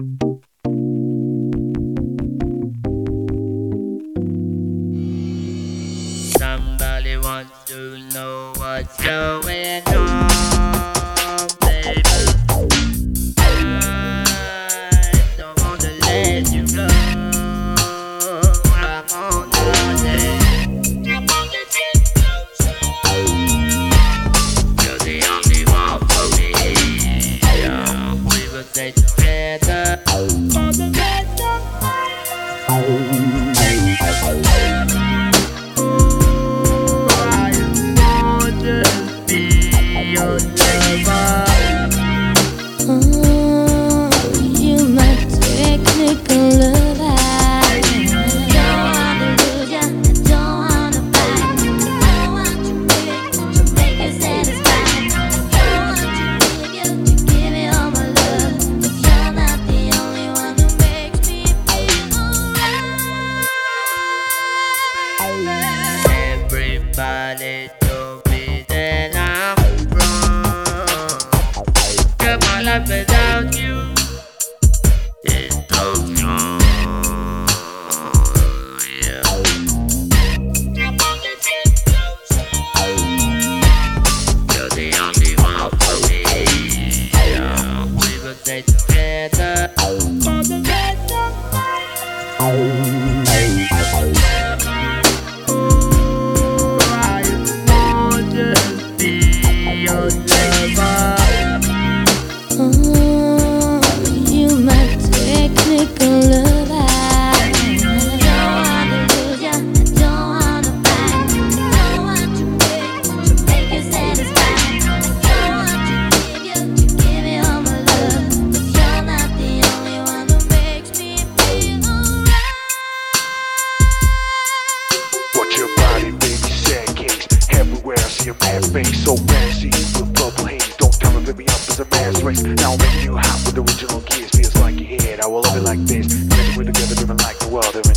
Somebody wants to know what's going on, baby. I don't want to let you go. I'm on the day. You're the only one for me. Yeah, we will stay together for the rest of my life. Everybody told me that I'm wrong. Girl, my life without you is so strong. Yeah. You're the only one for me. Yeah. We will stay together for the rest of my life. Your mad face so fancy with purple haze. Don't tell me, baby, up as a man's race. Now I'm making you hot with original gears. Feels like your head, I will love it like this. Imagine we're together, living like the world.